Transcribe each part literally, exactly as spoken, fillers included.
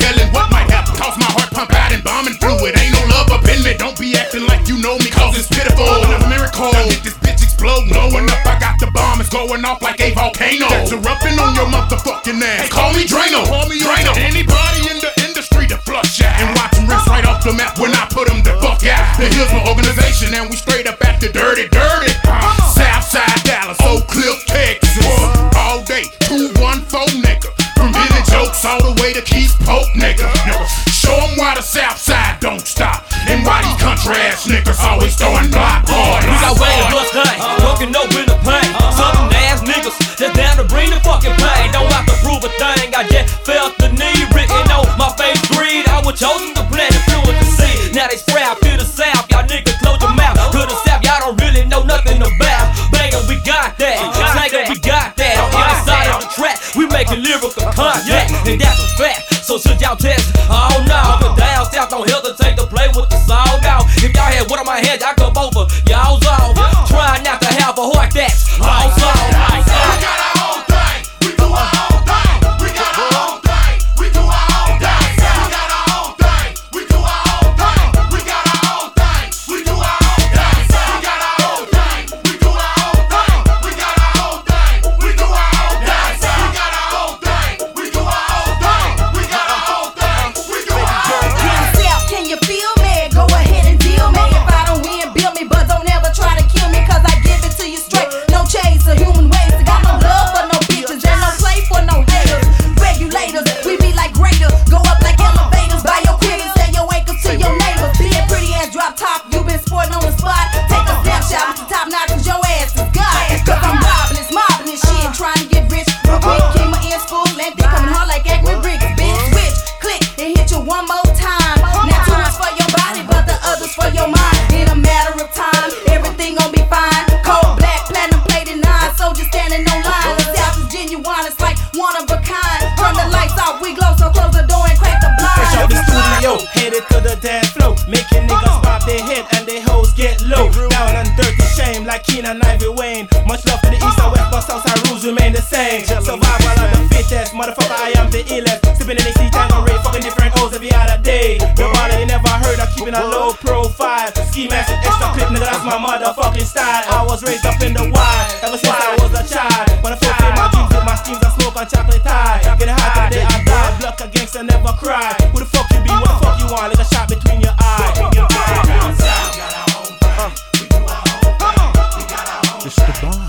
yelling what might happen. Cause my heart pump out and bombing fluid. Ain't no love up in me. Don't be acting like you know me, cause it's pitiful. Another miracle. Now get this bitch exploding. Blowing up, I got the bomb. It's going off like a volcano. That's erupting on your motherfucking ass. Hey, call me Drano. Call me Drano. Anybody in the industry to flush out and watch them rinse right off the map when I put them the fuck out. Now here's my organization and we straight up at the dirty, dirty. Uh, Southside Dallas, Oak Cliff, Texas. All day, two one four nigga. From Billy Jokes all the way to Keith Pope nigga. nigga. Show them why the Southside don't stop and why these country ass niggas always throwing block hard. We got way to bust things, working open the pain. Southern ass niggas just down to bring the fucking pain. Don't have to prove a thing, I just felt the need written on my face. Greed, I was chosen to plant and fluid to see. Now they sprout to the south, y'all niggas close your mouth. To the south, y'all don't really know nothing about. Banger, we got that. Slanker, we got that. On the inside of the track, we making lyrical contact, and that's a fact. So should y'all test? Oh no, but down south don't hesitate to play with the sound out. If y'all had one on my head, y'all come over, y'all's off. Try not to have a heart that's all soft. We got our own thing, we do our own thing. We got our own thing, we do our own thing. We got our own thing, we do our own thing. We got our own thing, we do our own thing. We got our own thing, we do our own thing. We got our own thing, we do our own thing. We got our own thing, we do our own thing. We got our own thing, we do our own thing. Yourself, can you feel me? Go ahead and deal me. If I don't win, build me, but don't ever try to kill me, cause I give it to you straight. No chase or human waste. I got no love for no bitches and no play for no haters. Regulators, we be like graders. Go up like elevators. Buy your crib and sell your acres to your neighbors. Being pretty ass drop top, you been sporting on the spot. Take a snapshot with the top notch, cause your ass is God. Cause I'm robbing this, mobbing this shit, trying to get rich. Real quick, keep my ears full, and they coming hard like Acme bricks. Bitch, switch, click, and hit you one more time. Now two is for your body, but the other's for your mind. In a matter of time, everything gon' be fine. Cold black, platinum plated nine, soldiers standing on line. The South is genuine, it's like one of a kind. Turn the lights off, we glow, so close the door and crack the Fresh out the blind. studio, headed to the dance floor, making niggas pop their head and their hoes get low. Down and dirty shame like Keenan Ivy Wayne. Much love to the east and west, but southside rules remain the same. Survival of the fittest, motherfucker, I am the illest. Sipping in A C tango rate, fucking different hoes every other day. Nobody you never heard of keeping a low profile. Ski mask with extra clip, nigga, that's my motherfucking style. I was raised up in the wild, ever since I was a child. When I fulfill my dreams with my schemes, I smoke on chocolate high. Getting high till the day I die, block a gangster, never cry. Who the fuck you be, what the fuck you want, like a shot between your eyes. Down south, got our own thing. We do our own thing. We got our own It's the bomb.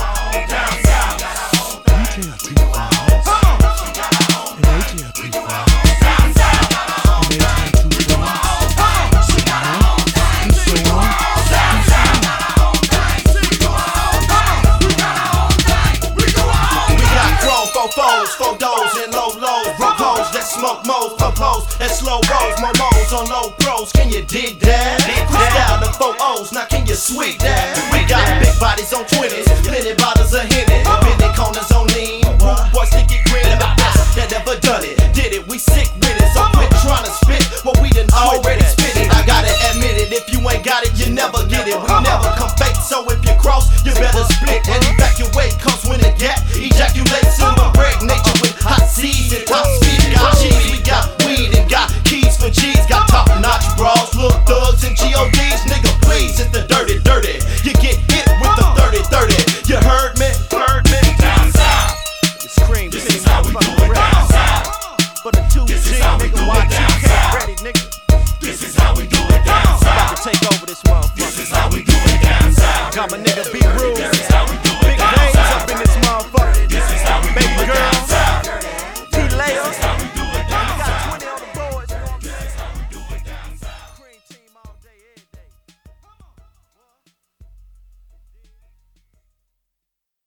down south, got our own thing. D J T five. And A J T five. Down south, got our own And A J T five. we got our own thing. And so on. Down south, got our own thing. We do our own thing. We got our own thing. We do our own We thing. got chrome fofos, photos and low lows, propose that smoke modes, propose and slow rolls, momos on low pros. Can you dig that? Quick style the four O's, now can you sweet that? We got big bodies on twenties, plenty bottles of Henny, many corners on lean. Rude boys think it green, the best that ever done it. Did it, we sick with it, so quit trying to spit what we done already spit it. I gotta admit it, if you ain't got it, you never get it. We never come fake, so if you cross, you better split and evacuate. Cause when it gap, ejaculates in my break nature with hot seas and top